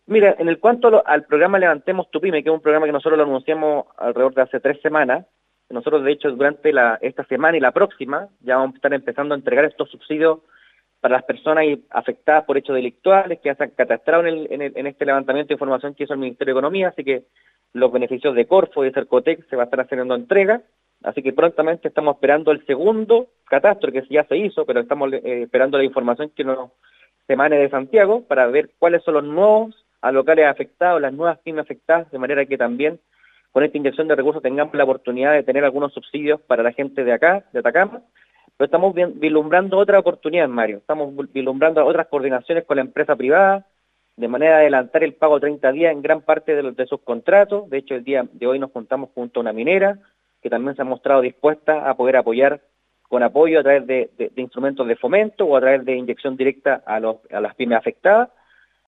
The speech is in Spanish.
Mira, en el cuanto al programa Levantemos tu Pyme, que es un programa que nosotros lo anunciamos alrededor de hace 3 semanas, nosotros de hecho durante esta semana y la próxima ya vamos a estar empezando a entregar estos subsidios para las personas afectadas por hechos delictuales que se han catastrado en este levantamiento de información que hizo el Ministerio de Economía, así que los beneficios de Corfo y de Cercotec se va a estar haciendo entrega, así que prontamente estamos esperando el segundo catastro que ya se hizo, pero estamos esperando la información que nos se emane de Santiago para ver cuáles son los nuevos a locales afectados, las nuevas pymes afectadas, de manera que también con esta inyección de recursos tengamos la oportunidad de tener algunos subsidios para la gente de acá, de Atacama, pero estamos vislumbrando otra oportunidad, Mario. Estamos vislumbrando otras coordinaciones con la empresa privada, de manera de adelantar el pago 30 días en gran parte de sus contratos. De hecho, el día de hoy nos juntamos junto a una minera, que también se ha mostrado dispuesta a poder apoyar con apoyo a través de instrumentos de fomento o a través de inyección directa a las pymes afectadas.